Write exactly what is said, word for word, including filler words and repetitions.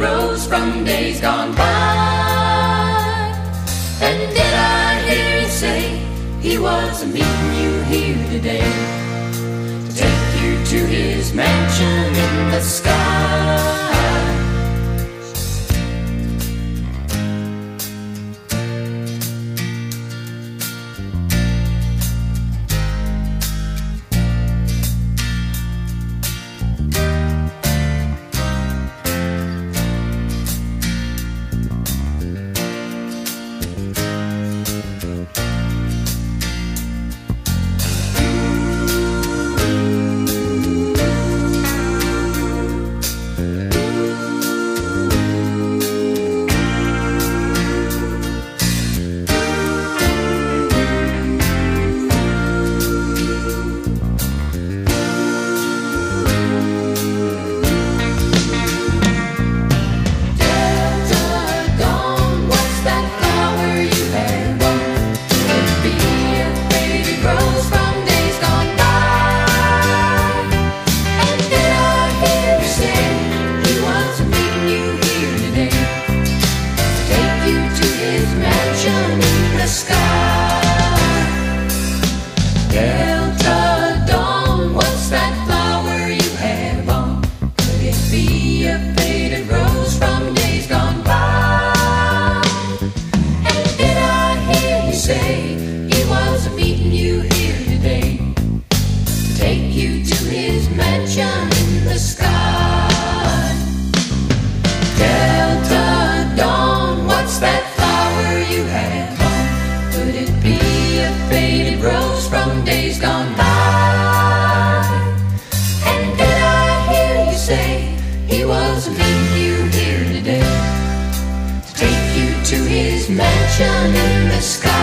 rose from days gone by. And did I hear you say he was meeting you here today to take you to his mansion in the sky? Mansion in the sky.